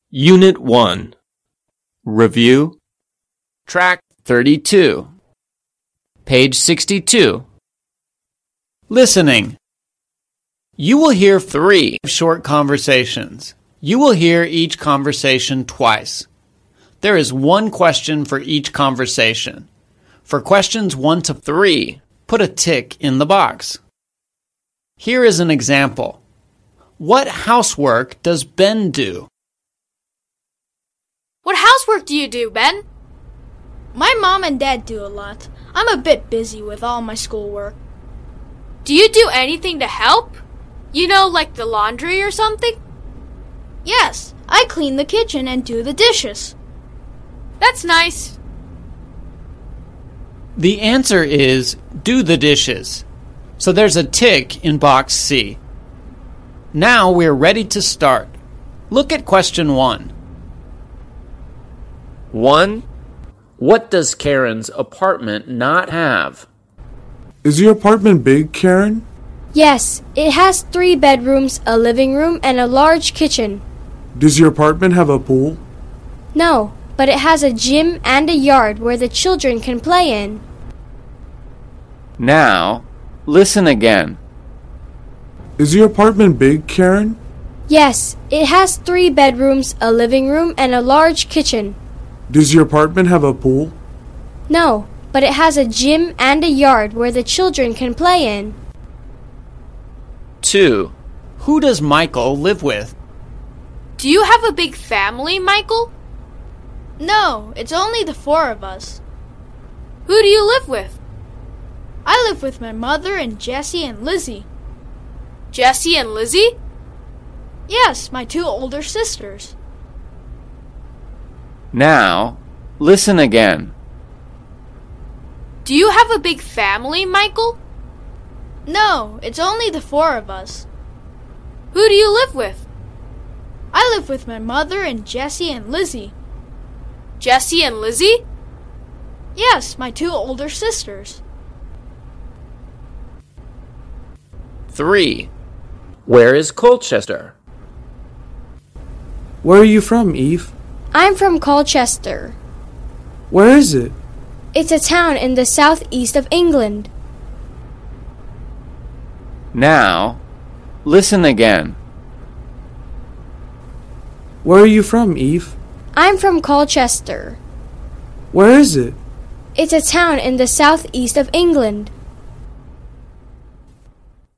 Unit 1. Review. Track 32. Page 62. Listening. You will hear 3 short conversations. You will hear each conversation twice. There is 1 question for each conversation. For questions 1 to 3, put a tick in the box. Here is an example. What housework does Ben do? What housework do you do, Ben? My mom and dad do a lot. I'm a bit busy with all my schoolwork. Do you do anything to help? You know, like the laundry or something? Yes, I clean the kitchen and do the dishes. That's nice. The answer is do the dishes. So there's a tick in box C. Now we're ready to start. Look at question 1. 1. What does Karen's apartment not have? Is your apartment big, Karen? Yes, it has 3 bedrooms, a living room, and a large kitchen. Does your apartment have a pool? No, but it has a gym and a yard where the children can play in. Now, listen again. Is your apartment big, Karen? Yes, it has 3 bedrooms, a living room, and a large kitchen. Does your apartment have a pool? No, but it has a gym and a yard where the children can play in. 2. Who does Michael live with? Do you have a big family, Michael? No, it's only the 4 of us. Who do you live with? I live with my mother and Jessie and Lizzie. Jessie and Lizzie? Yes, my 2 older sisters. Now, listen again. Do you have a big family, Michael? No, it's only the 4 of us. Who do you live with? I live with my mother and Jessie and Lizzie. Jessie and Lizzie? Yes, my 2 older sisters. 3. Where is Colchester? Where are you from, Eve? I'm from Colchester. Where is it? It's a town in the southeast of England. Now, listen again. Where are you from, Eve? I'm from Colchester. Where is it? It's a town in the southeast of England.